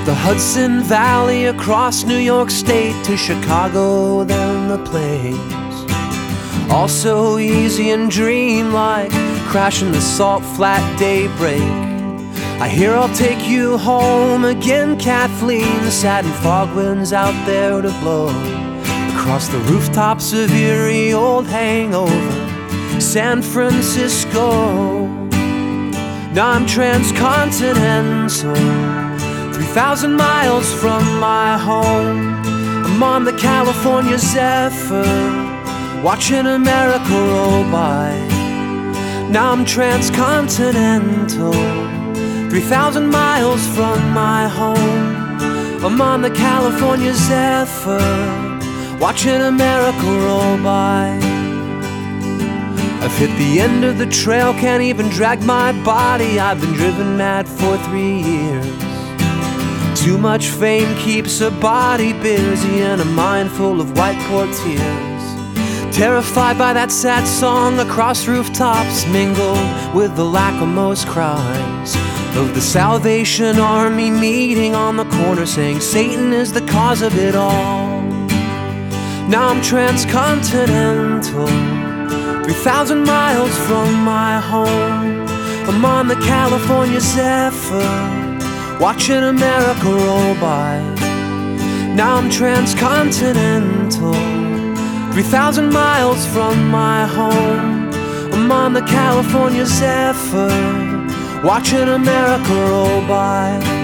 the Hudson Valley, across New York State to Chicago, then the plains. All so easy and dreamlike, crashing the salt flat daybreak. I hear I'll take you home again, Kathleen. Satin fog winds out there to blow across the rooftops of eerie old hangover San Francisco. Now I'm transcontinental, 3,000 miles from my home. I'm on the California Zephyr, watching America roll by. Now I'm transcontinental, 3,000 miles from my home. I'm on the California Zephyr, watching America roll by. I've hit the end of the trail, can't even drag my body. I've been driven mad for 3 years. Too much fame keeps a body busy and a mind full of white port tears. Terrified by that sad song across rooftops, mingled with the lachrymose cries of the Salvation Army meeting on the corner, saying Satan is the cause of it all. Now I'm transcontinental, 3,000 miles from my home. I'm on the California Zephyr, watching America roll by. Now I'm transcontinental, 3,000 miles from my home. I'm on the California Zephyr, watching America roll by.